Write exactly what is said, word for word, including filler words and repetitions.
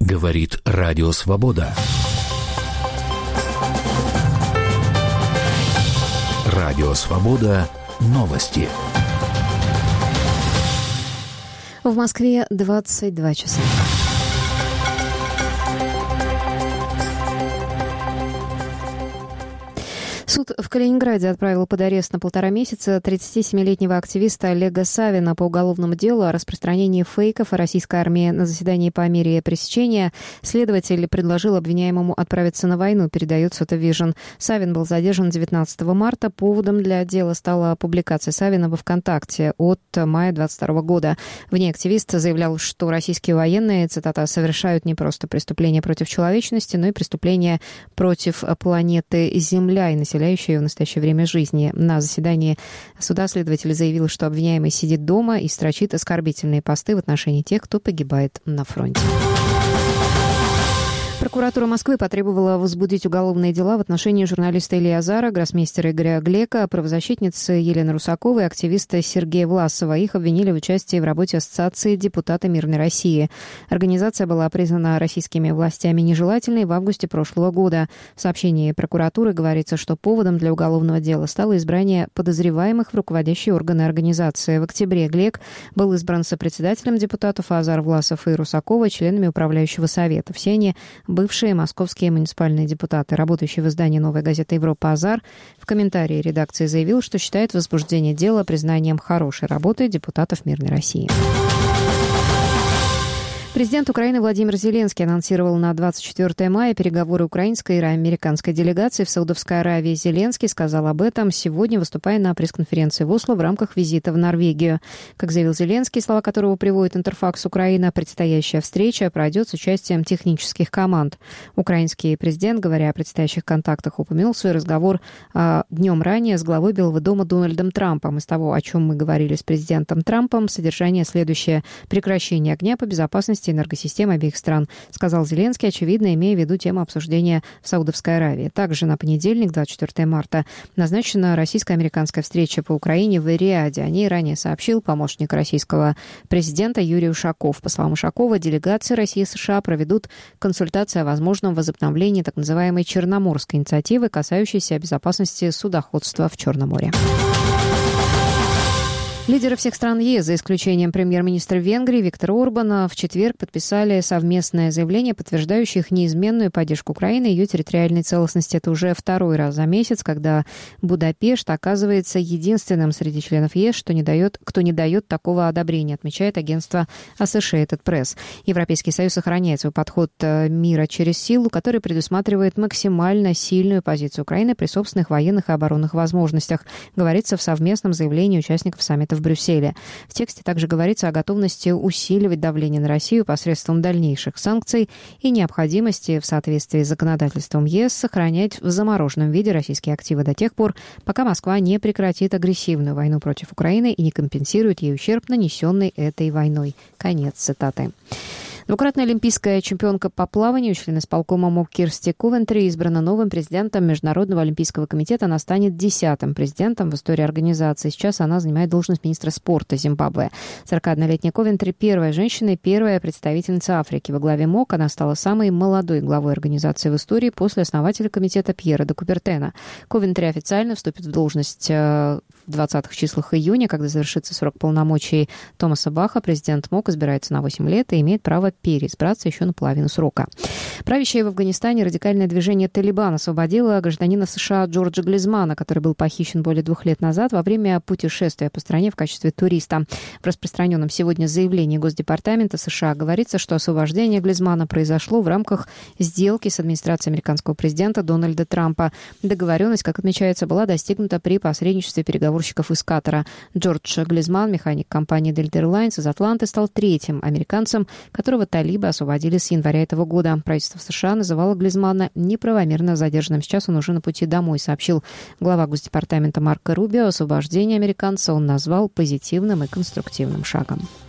Говорит Радио Свобода. Радио Свобода. Новости. В Москве двадцать два часа. Суд в Калининграде отправил под арест на полтора месяца тридцатисемилетнего активиста Олега Савина по уголовному делу о распространении фейков о российской армии. На заседании по мере пресечения следователь предложил обвиняемому отправиться на войну, передает Сотовижн. Савин был задержан девятнадцатого марта. Поводом для дела стала публикация Савина во ВКонтакте от мая двадцать второго года. В ней активист заявлял, что российские военные, цитата, «совершают не просто преступления против человечности, но и преступления против планеты Земля и населения в настоящее время жизни». На заседании суда следователь заявил, что обвиняемый сидит дома и строчит оскорбительные посты в отношении тех, кто погибает на фронте. Прокуратура Москвы потребовала возбудить уголовные дела в отношении журналиста Ильи Азара, гроссмейстера Игоря Глека, правозащитницы Елены Русаковой и активиста Сергея Власова. Их обвинили в участии в работе Ассоциации «Депутаты Мирной России». Организация была признана российскими властями нежелательной в августе прошлого года. В сообщении прокуратуры говорится, что поводом для уголовного дела стало избрание подозреваемых в руководящие органы организации. В октябре Глек был избран сопредседателем депутатов, а Азар, Власов и Русакова — членами управляющего совета. Все они бывшие московские муниципальные депутаты. Работающий в издании «Новая газета Европа» Азар в комментарии редакции заявил, что считает возбуждение дела признанием хорошей работы депутатов Мирной России. Президент Украины Владимир Зеленский анонсировал на двадцать четвёртого мая переговоры украинской и американской делегации в Саудовской Аравии. Зеленский сказал об этом сегодня, выступая на пресс-конференции в Осло в рамках визита в Норвегию. Как заявил Зеленский, слова которого приводит Интерфакс Украина, предстоящая встреча пройдет с участием технических команд. Украинский президент, говоря о предстоящих контактах, упомянул свой разговор а, днем ранее с главой Белого дома Дональдом Трампом. Из того, о чем мы говорили с президентом Трампом, содержание следующее: прекращение огня по безопасности энергосистем обеих стран, сказал Зеленский, очевидно, имея в виду тему обсуждения в Саудовской Аравии. Также на понедельник, двадцать четвёртого марта, назначена российско-американская встреча по Украине в Риаде. О ней ранее сообщил помощник российского президента Юрий Ушаков. По словам Ушакова, делегации России и США проведут консультации о возможном возобновлении так называемой Черноморской инициативы, касающейся безопасности судоходства в Черном море. Лидеры всех стран ЕС, за исключением премьер-министра Венгрии Виктора Орбана, в четверг подписали совместное заявление, подтверждающее их неизменную поддержку Украины и ее территориальной целостности. Это уже второй раз за месяц, когда Будапешт оказывается единственным среди членов ЕС, что не дает, кто не дает такого одобрения, отмечает агентство Associated Press. Европейский Союз сохраняет свой подход мира через силу, который предусматривает максимально сильную позицию Украины при собственных военных и оборонных возможностях, говорится в совместном заявлении участников саммита в Брюсселе. В тексте также говорится о готовности усиливать давление на Россию посредством дальнейших санкций и необходимости в соответствии с законодательством ЕС сохранять в замороженном виде российские активы до тех пор, пока Москва не прекратит агрессивную войну против Украины и не компенсирует ей ущерб, нанесенный этой войной. Конец цитаты. Двукратная олимпийская чемпионка по плаванию, член исполкома МОК Кирсти Ковентри, избрана новым президентом Международного олимпийского комитета. Она станет десятым президентом в истории организации. Сейчас она занимает должность министра спорта Зимбабве. сорокаоднолетняя Ковентри – первая женщина и первая представительница Африки. Во главе МОК она стала самой молодой главой организации в истории после основателя комитета Пьера де Кубертена. Ковентри официально вступит в должность в двадцатых числах июня, когда завершится срок полномочий Томаса Баха. Президент МОК избирается на восемь лет и имеет право переизбраться еще на половину срока. Правящее в Афганистане радикальное движение «Талибан» освободило гражданина США Джорджа Глизмана, который был похищен более двух лет назад во время путешествия по стране в качестве туриста. В распространенном сегодня заявлении Госдепартамента США говорится, что освобождение Глизмана произошло в рамках сделки с администрацией американского президента Дональда Трампа. Договоренность, как отмечается, была достигнута при посредничестве переговорщиков из Катара. Джордж Глизман, механик компании Delta Airlines из Атланты, стал третьим американцем, которого талибы освободили с января этого года. Правительство США называло Глизмана неправомерно задержанным. Сейчас он уже на пути домой, сообщил глава Госдепартамента Марко Рубио. Освобождение американца он назвал позитивным и конструктивным шагом.